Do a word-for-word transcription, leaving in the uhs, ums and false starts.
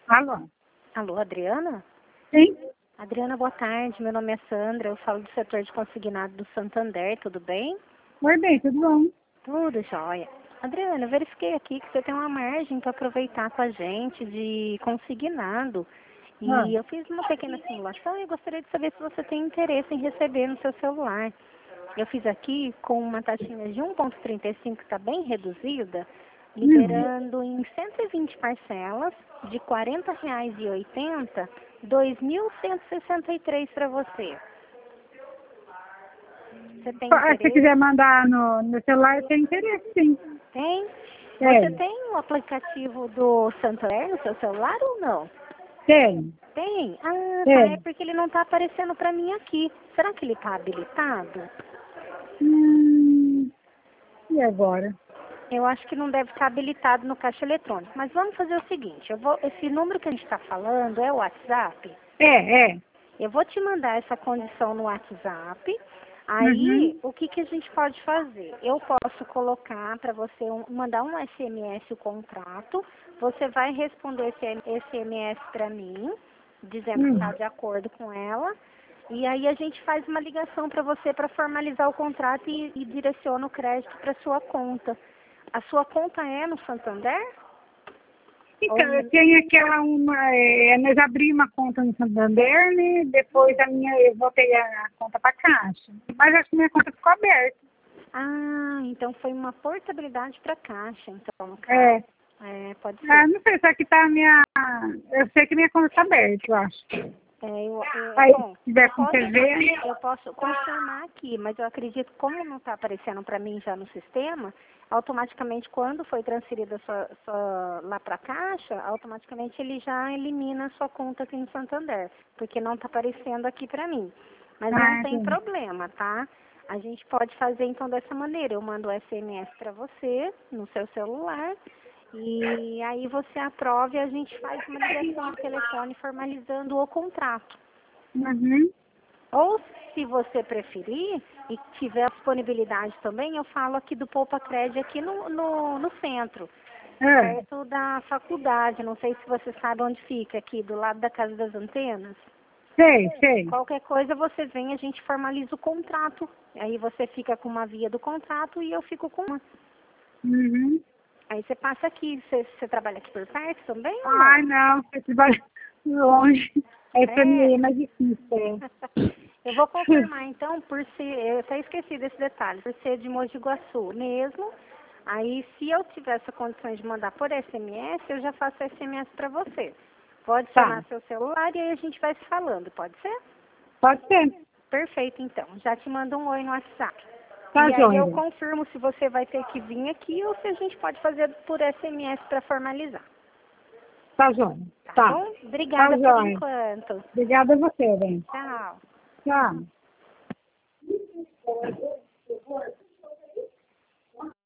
Alô? Alô, Adriana? Sim? Adriana, boa tarde. Meu nome é Sandra. Eu falo do setor de consignado do Santander. Tudo bem? Oi, bem, tudo bom? Tudo jóia. Adriana, eu verifiquei aqui que você tem uma margem para aproveitar com a gente de consignado. Ah, E eu fiz uma pequena simulação e eu gostaria de saber se você tem interesse em receber no seu celular. Eu fiz aqui com uma taxinha de um vírgula trinta e cinco, está bem reduzida, hum. liberando em cento e vinte parcelas de quarenta reais e oitenta centavos, dois mil cento e sessenta e três para você. Você tem Ah, se você interesse? quiser mandar no, no meu celular, eu tenho interesse, sim. Tem? Você Tem, tem o aplicativo do Santander no seu celular ou não? tem, Tem? Ah, tá. É tem. porque ele não está aparecendo para mim aqui. Será que ele está habilitado? Hum, e agora? Eu acho que não deve estar habilitado no caixa eletrônico. Mas vamos fazer o seguinte, eu vou, esse número que a gente está falando é o WhatsApp. É, é. Eu vou te mandar essa condição no WhatsApp. Aí, Uhum, o que, que a gente pode fazer? Eu posso colocar para você, um- mandar um S M S o contrato. Você vai responder esse S M S para mim, dizendo que hum. está de acordo com ela. E aí a gente faz uma ligação para você para formalizar o contrato e, e direciona o crédito para sua conta. A sua conta é no Santander? Ou Então, eu no... tenho aquela uma, é, nós abrimos uma conta no Santander, né? Depois a minha, eu voltei a conta para Caixa. Mas acho que minha conta ficou aberta. Ah, então foi uma portabilidade para caixa, então, no caso. É. É, pode Ah, ser. não sei, só que tá a minha. Eu sei que minha conta tá aberta, eu acho. É, eu, eu- Aí, bom, se tiver eu com posso, T V, eu posso confirmar aqui, mas eu acredito que como não está aparecendo para mim já no sistema, automaticamente quando foi transferida sua, sua, lá para a caixa, automaticamente ele já elimina a sua conta aqui no Santander, porque não está aparecendo aqui para mim. Mas não ah, tem sim. problema, tá? A gente pode fazer então dessa maneira. Eu mando o S M S para você no seu celular e aí você aprova e a gente faz uma ligação no telefone formalizando o contrato. Uhum. Ou, se você preferir e tiver disponibilidade também, eu falo aqui do Poupa Cred aqui no, no, no centro, É, perto da faculdade. Não sei se você sabe onde fica, aqui do lado da Casa das Antenas. sei, sei. Qualquer coisa você vem, a gente formaliza o contrato. Aí você fica com uma via do contrato e eu fico com uma. Uhum. Aí você passa aqui. Você, você trabalha aqui por perto também ou Ai, não? não, você trabalha longe. É pra mim É. é mais difícil. Eu vou É. confirmar então, por ser, eu até esqueci desse detalhe, por ser de Mogi Guaçu mesmo. Aí, se eu tiver essa condição de mandar por S M S, eu já faço S M S para você. Vou Tá, adicionar seu celular e aí a gente vai se falando, pode ser? pode ser. Perfeito, então. Já te mando um oi no WhatsApp. Tá, E aí eu joia. confirmo se você vai ter que vir aqui ou se a gente pode fazer por S M S para formalizar. Tá, joia. Tá Tá, bom? tá, Obrigada por joia. enquanto. Obrigada a você, bem. Tchau. Tchau.